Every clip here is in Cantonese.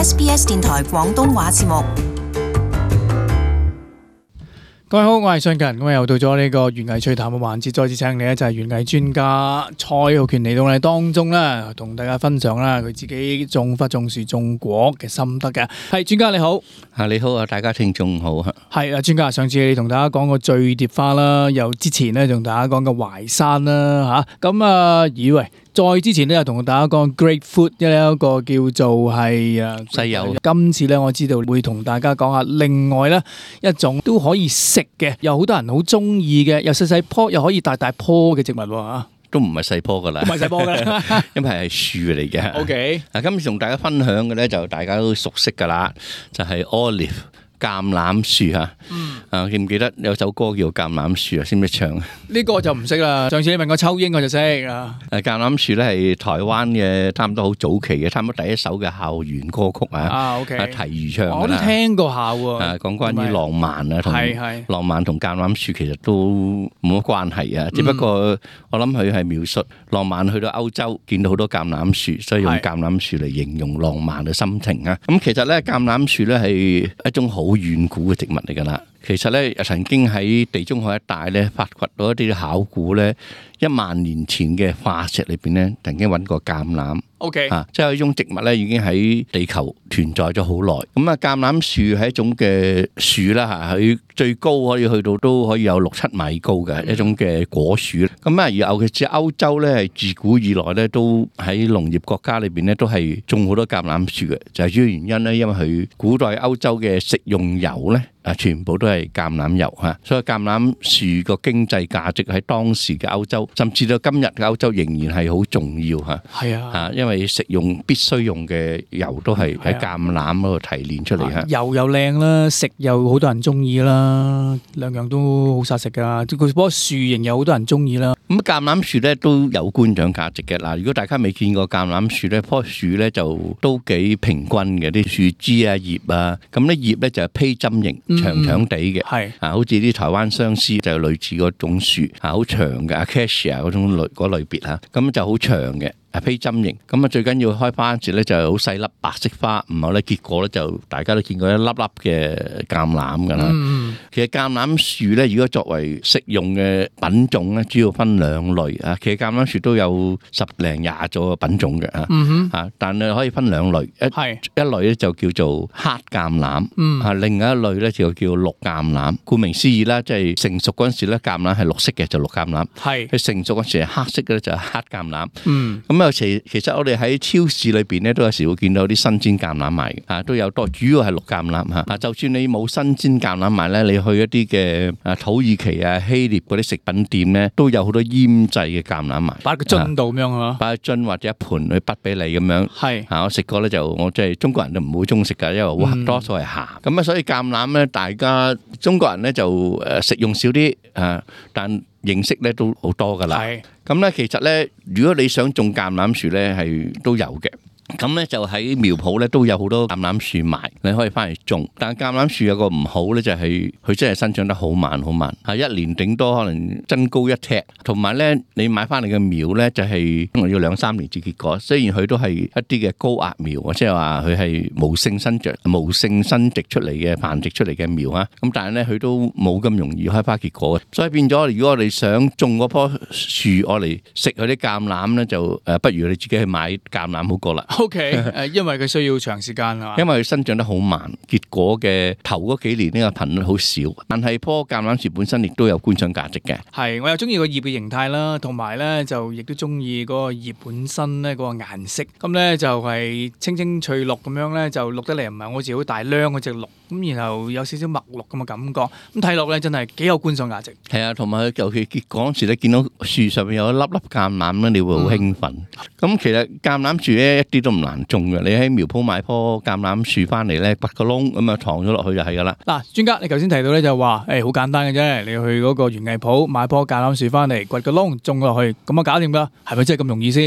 SBS 電台廣東話節目。 各位好，我係信勤，咁又到咗呢個園藝趣談嘅環節，再次請嚟咧就係園藝專家蔡浩權嚟到我哋當中啦，同大家分享啦佢自己種花種樹種果嘅心得嘅。係專家你好， 你好啊，大家聽眾好。 係啊，專家上次你同大家講過醉蝶花啦，又之前咧同大家講過淮山啦吓，咁以為再之前咧又同大家講 grapefruit 一個叫做係西柚。 今次咧我知道會同大家講下另外咧一種都可以食嘅，有好多人好中意嘅，又細細棵又可以大大棵嘅植物吓。 都唔係細棵噶啦， 唔係細棵噶啦， 因為係樹嚟嘅。 OK， 今次同大家分享嘅咧就大家都熟悉噶啦，就係 olive 橄欖樹嚇。記唔記得有首歌叫橄欖樹啊？識唔識唱？ 呢個就唔識啦。上次你問過秋英我就識啊。 橄欖樹咧係台灣嘅，差唔多好早期嘅，差唔多第一首嘅校園歌曲啊。 OK， 提如唱我都聽過下喎。 講關於浪漫啊，同浪漫同橄欖樹其實都冇乜關係啊。只不過我諗佢係描述浪漫去到歐洲見到好多橄欖樹，所以用橄欖樹嚟形容浪漫嘅心情啊。咁其實咧橄欖樹咧係一種好遠古嘅植物嚟㗎啦。其實咧，曾經喺地中海一帶咧，發掘到一啲考古咧，10000年前嘅化石裏邊咧，曾經揾過橄欖。 OK， 即係一種植物咧，已經喺地球存在咗好耐。咁啊，橄欖樹係一種嘅樹啦嚇，佢最高可以去到都可以有6-7米高嘅一種嘅果樹。咁啊，而尤其是歐洲咧，係自古以來咧，都喺農業國家裏邊咧，都係種好多橄欖樹嘅。就係主要原因咧，因為佢古代歐洲嘅食用油咧。全部都係橄欖油嚇，所以橄欖樹個經濟價值喺當時嘅歐洲，甚至到今日嘅歐洲仍然係好重要嚇。係啊，因為食用必須用嘅油都係喺橄欖嗰度提煉出嚟嚇。油又靚啦，食又好多人中意啦，兩樣都好殺食噶。佢棵樹形又好多人中意啦。咁橄欖樹咧都有觀賞價值嘅嗱。如果大家未見過橄欖樹咧，棵樹咧就都幾平均嘅，啲樹枝啊葉啊，咁啲葉咧就係披針形。長長地嘅，係好似啲台灣相思就類似嗰種樹，好長嘅 Acacia 嗰種嗰類別嚇，咁就好長嘅。披針形，咁啊最緊要開花嗰時咧就係好細粒白色花，唔係咧結果咧就大家都見過一粒粒嘅橄欖噶啦。其實橄欖樹咧，如果作為食用嘅品種咧，主要分2類啊。其實橄欖樹都有10零20種嘅品種嘅啊。但係可以分2類，一類咧就叫做黑橄欖，另外一類咧就叫綠橄欖。顧名思義啦，即係成熟嗰陣時咧，橄欖係綠色嘅就綠橄欖，佢成熟嗰時係黑色嘅咧就黑橄欖。咁其實我哋喺超市裏邊咧，都有時會見到啲新鮮橄欖賣嘅，都有多，主要係綠橄欖嚇。就算你冇新鮮橄欖賣咧，你去一啲嘅土耳其啊、希臘嗰啲食品店咧，都有好多醃製嘅橄欖賣，擺個樽度咁樣嚇，擺個樽或者一盤去滗俾你咁樣。係我食過咧，我即係中國人都唔會中意食㗎，因為好多數係鹹。咁啊，所以橄欖咧，大家中國人咧就食用少啲但認識咧都好多噶啦，咁咧其實咧，如果你想種橄欖樹咧，係都有嘅。咁咧就喺苗圃咧都有好多橄欖樹賣，你可以翻嚟種。但係橄欖樹有個唔好咧，就係佢真係生長得好慢好慢，係1年頂多可能增高1呎。同埋咧，你買翻嚟嘅苗咧就係要2-3年至結果。雖然佢都係一啲嘅高壓苗，即係話佢係無性生殖出嚟嘅繁殖出嚟嘅苗啊。咁但係咧佢都冇咁容易開花結果嘅。所以變咗，如果我哋想種嗰棵樹我嚟食佢啲橄欖咧，就不如你自己去買橄欖好過啦。OK， 因為佢需要長時間啊，因為佢生長得好慢，結果嘅頭嗰幾年呢個頻率好少。但係棵橄欖樹本身亦都有觀賞價值嘅。係，我又中意個葉嘅形態啦，同埋咧就亦都中意嗰個葉本身咧嗰個顏色。咁咧就係青青翠綠咁樣咧，就綠得嚟唔係好似好大孏嗰隻綠，咁然後有少少墨綠咁嘅感覺。咁睇落咧真係幾有觀賞價值。係啊，同埋佢尤其結果嗰時咧，見到樹上面有一粒粒橄欖咧，你會好興奮。咁其實橄欖樹咧一啲都唔難種嘅，你喺苗圃買棵橄欖樹翻嚟咧，掘個窿咁啊，藏咗落去就係噶啦。嗱，專家你頭先提到咧就話，好簡單嘅啫，你去嗰個園藝鋪買棵橄欖樹翻嚟，掘個窿種落去，咁啊搞掂噶，係咪真係咁容易先？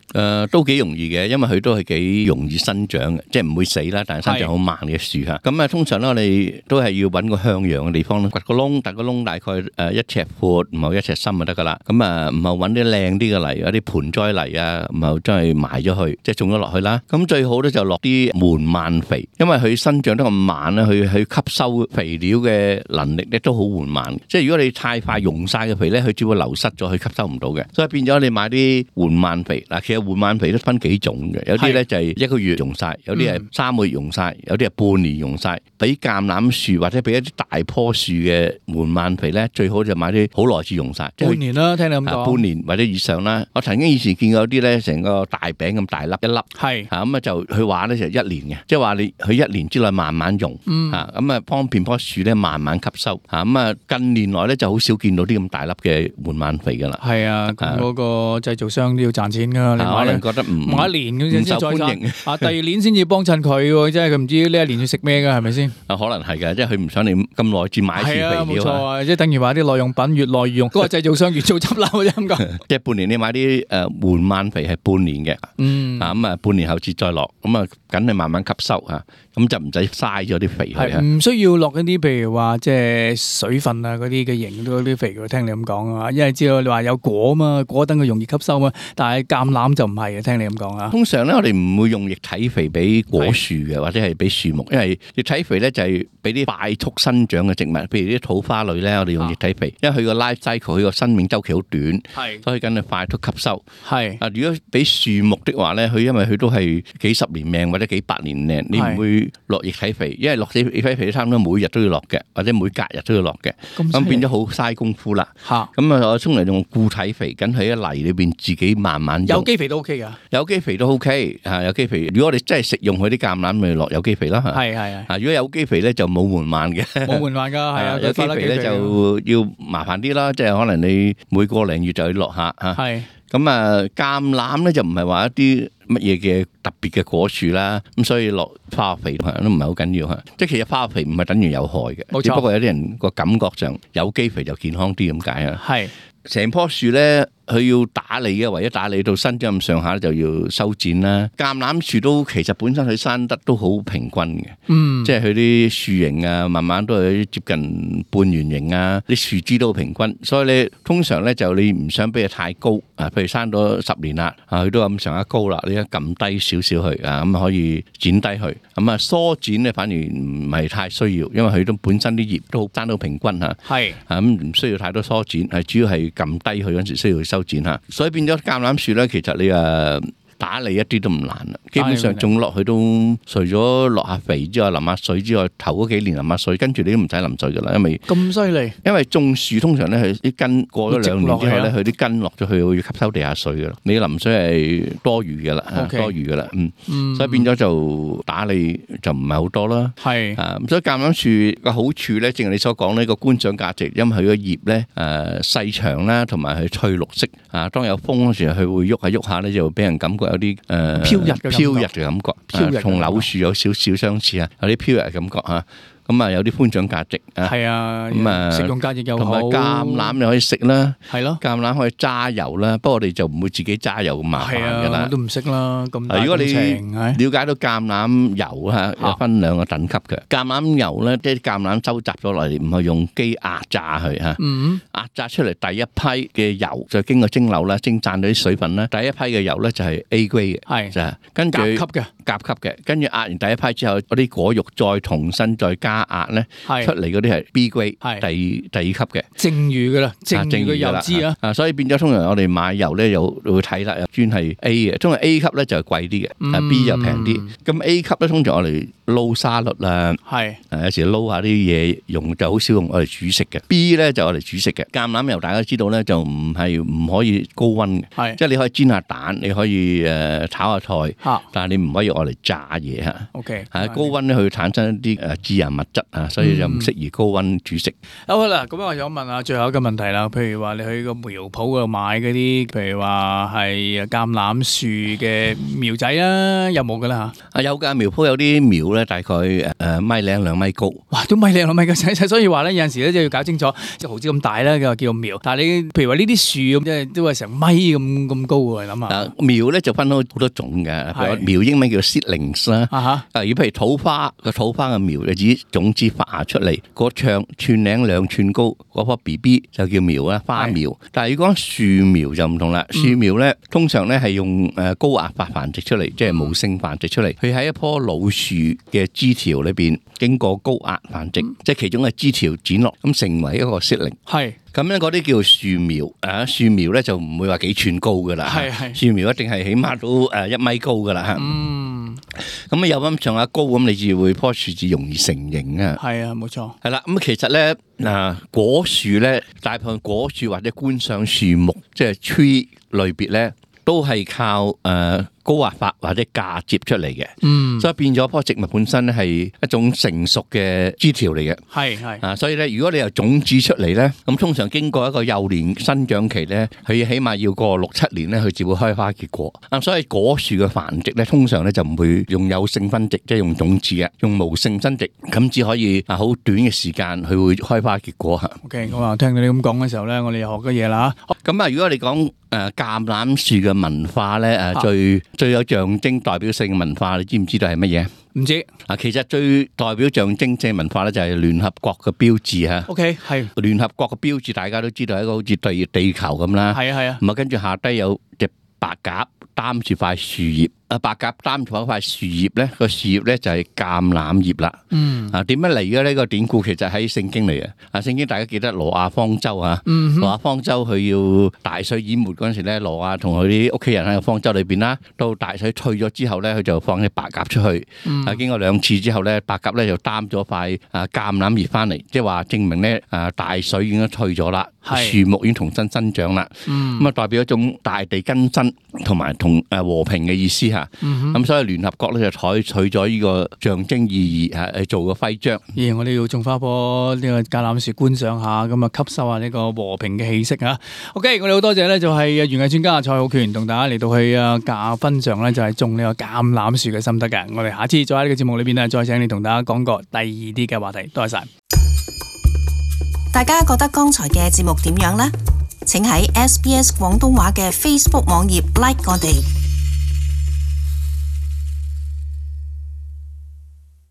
都幾容易嘅，因為佢都係幾容易生長嘅，即係唔會死啦，但係生長好慢嘅樹嚇。咁啊，通常咧我哋都係要揾個向陽嘅地方，掘個窿，但個窿大概1尺闊，唔係1尺深就得噶啦。咁啊，唔係揾啲靚啲嘅泥，有啲盆栽泥啊，唔係真係埋咗去，即係種咗落去啦。咁最好咧就落啲緩慢肥，因為佢生長得咁慢咧，佢吸收肥料嘅能力咧都好緩慢。即係如果你太快用晒嘅肥咧，佢只會流失咗，佢吸收唔到嘅。所以變咗你買啲緩慢肥嗱，其實緩慢肥都分幾種嘅，有啲咧就係1個月用晒，有啲係3個月用晒，有啲係半年用晒。俾橄欖樹或者俾一啲大棵樹嘅緩慢肥咧，最好就買啲好耐至用晒， 半年啦，聽你咁講， 半年或者以上啦。我曾經以前見過有啲咧，成個大餅咁大粒一粒，係咁啊，就佢話咧就1年嘅，即係話你佢1年之內慢慢用，咁啊方便棵樹咧慢慢吸收，咁啊近年來咧就好少見到啲咁大粒嘅緩慢肥噶啦。係啊， 嗰個製造商都要賺錢噶，你可能覺得唔買1年咁先再歡迎啊，第2年先至幫襯佢，即係佢唔知呢1年要食咩噶，係咪先？ 可能係嘅，即係佢唔想你咁耐至買一次肥料啊。 冇錯啊，即係等於話啲耐用品越耐越用，嗰個製造商越做執笠啫咁講。 即係半年你買啲緩慢肥係半年嘅，咁啊半年後至再落，咁啊梗係慢慢吸收嚇。咁就唔使嘥咗啲肥去啊！ 唔需要落一啲譬如話即係水分啊嗰啲嘅型嗰啲肥嘅，聽你咁講啊，因為知道你話有果嘛，果等佢容易吸收嘛，但係橄欖就唔係嘅，聽你咁講啊。 通常咧，我哋唔會用液體肥俾果樹嘅，或者係俾樹木，因為液體肥咧就係俾啲快速生長嘅植物，譬如啲土花類咧，我哋用液體肥，因為佢個 life cycle 佢個生命周期好短，所以梗係快速吸收。如果俾樹木的話咧，佢因為佢都係幾十年命或者幾百年命，你唔會落液體肥，因為落液體肥差唔多每日都要落嘅，或者每隔日都要落嘅，咁變咗好嘥功夫啦。咁啊，我通常用固體肥，梗喺泥裏邊自己慢慢用。 有機肥都 OK 噶， 有機肥都 OK 嚇，有機肥。如果我哋真係食用佢啲橄欖，咪落有機肥啦。如果有機肥咧就冇緩慢嘅， 冇緩慢㗎，係啊。 有機肥咧就要麻煩啲啦，即係可能你每個零月就要落下嚇。咁啊，橄欖咧就唔係話一啲乜嘢嘅特別嘅果樹啦，咁所以落化學肥都唔係好緊要嚇。即係其實化學肥唔係等於有害嘅，只不過有啲人個感覺上有機肥就健康啲咁解啊。成棵樹咧，佢要打理嘅，唯一打理到生長咁上下就要修剪啦。橄欖樹都其實本身佢生得都好平均嘅，即係佢啲樹形啊，慢慢都係接近半圓形啊，啲樹枝都好平均。所以你通常咧就你唔想俾佢太高啊，譬如生咗10年啦，佢都咁上下高啦，你一撳低少少去啊，咁可以剪低佢。咁啊疏剪咧反而唔係太需要，因為佢都本身啲葉都生到平均嚇，咁唔需要太多疏剪，係主要係撳低佢嗰陣時需要修剪嚇，所以變咗橄欖樹咧，其實你打理一啲都唔難啦，基本上種落去都除咗落下肥之外，淋下水之外，頭嗰幾年淋下水，跟住你都唔使淋水噶啦，因為咁犀利。因為種樹通常咧，佢啲根過咗2年之後咧，佢啲根落咗去會吸收地下水噶啦，你淋水係多餘噶啦，多餘噶啦，所以變咗就打理就唔係好多啦。所以橄欖樹嘅好處咧，正如你所講呢個觀賞價值，因為佢個葉咧細長啦，同埋佢翠綠色啊，當有風嗰時候，佢會喐下喐下咧，就會俾人感覺有啲飄逸嘅感覺，同柳樹有少少相似啊，有啲飄逸嘅感覺嚇。咁啊有啲觀賞價值啊， 咁啊食用價值又好， 同埋橄欖你可以食啦，橄欖可以揸油啦，不過我哋就唔會自己揸油咁麻煩㗎啦， 我都唔識啦。咁如果你了解到橄欖油嚇，有分2個等級嘅。橄欖油咧，即係橄欖收集咗落嚟，唔係用機壓榨佢嚇，壓榨出嚟第一批嘅油就經過蒸餾啦，蒸散咗啲水分啦，第一批嘅油咧就係 A grade 嘅，就係跟住甲級嘅，跟住壓完第一批之後，嗰啲果肉再重新再加壓咧，出嚟嗰啲係 B grade，第2級嘅， 剩餘噶啦，剩餘嘅油脂啊， 所以變咗通常我哋買油咧又會睇啦，專係 A 嘅，通常 A 級咧就係貴啲嘅，B 就平啲。咁 A 級咧通常我哋撈沙律啦，有時撈下啲嘢用就好少用我哋煮食嘅。B 咧就我哋煮食嘅。橄欖油大家知道咧就唔可以高溫嘅，即係你可以煎下蛋，你可以炒下菜，但係你唔可以我嚟炸嘢嚇。高溫咧佢產生一啲致癌物質啊，所以就唔適宜高溫煮食。 好啦，咁我想問下最後一個問題啦。譬如話你去個苗圃嗰度買嗰啲，譬如話係橄欖樹嘅苗仔啦，有冇噶啦嚇？ 有㗎，苗圃有啲苗咧，大概米零2米高。 哇，都米零2米嘅，所以話咧有陣時咧就要搞清楚，即係毫子咁大咧，叫做苗。但係你譬如話呢啲樹咁，即係都係成米咁高喎，你諗下。 苗咧就分好多種嘅，譬如苗英文叫 seedlings 啦。如果譬如土花嘅苗，你自己種子發芽出嚟，個寸零2寸高，嗰棵 BB 就叫苗啦，花苗。但係如果樹苗就唔同啦，樹苗咧通常咧係用高壓法繁殖出嚟，即係無性繁殖出嚟。佢喺一棵老樹嘅枝條裏邊經過高壓繁殖，即係其中嘅枝條剪落，咁成為一個 seedling。係。咁咧嗰啲叫樹苗，樹苗咧就唔會話幾寸高噶啦，樹苗一定係起碼都1米高噶啦。咁有咁上下高，咁你至會棵樹至容易成形啊。係啊，冇錯。係啦，咁其實咧果樹咧，大部分果樹或者觀賞樹木，即係 tree 類別咧，都係靠高壓法或者嫁接出嚟嘅，所以變咗棵植物本身咧係一種成熟嘅枝條嚟嘅，係所以咧，如果你由種子出嚟咧，咁通常經過一個幼年生長期咧，佢起碼要過6-7年咧，佢至會開花結果。所以果樹嘅繁殖咧，通常咧就唔會用有性分殖，即係用種子嘅，用無性生殖，咁只可以好短嘅時間佢會開花結果嚇。OK， 我話聽到你咁講嘅時候咧，我哋又學咗嘢啦嚇。咁如果你講橄欖樹嘅文化咧，最有象徵代表性嘅文化，你知唔知道係乜嘢？唔知。其實最代表象徵性文化咧，就係聯合國嘅標誌嚇。OK， 係。聯合國嘅標誌大家都知道係一個好似地球咁啦。係啊。咁跟住下低有隻白鴿擔住塊樹葉。白鴿擔住一塊樹葉咧，個樹葉咧就係橄欖葉啦。點樣嚟嘅呢個典故？其實喺聖經嚟嘅。聖經大家記得挪亞方舟啊。挪亞方舟佢要大水淹沒嗰陣時咧，挪亞同佢啲屋企人喺個方舟裏邊啦。到大水退咗之後咧，佢就放隻白鴿出去。經過2次之後咧，白鴿咧就擔咗塊橄欖葉翻嚟，即係話證明咧大水已經退咗啦，樹木已經重新生長啦。咁代表一種大地更新同埋和平嘅意思嚇。咁所以聯合國咧就採取咗呢個象徵意義去做個徽章。我哋要種花棵呢個橄欖樹觀賞下，咁吸收下呢個和平嘅氣息嚇。OK， 我哋好多謝咧，就係園藝專家蔡浩權同大家嚟到去分享咧，就係種呢個橄欖樹嘅心得嘅。我哋下次再喺呢個節目裏邊咧，再請你同大家講個第二啲嘅話題。多謝晒。 大家覺得剛才嘅節目點樣呢？請喺SBS 廣東話嘅 Facebook 網頁 like 我哋。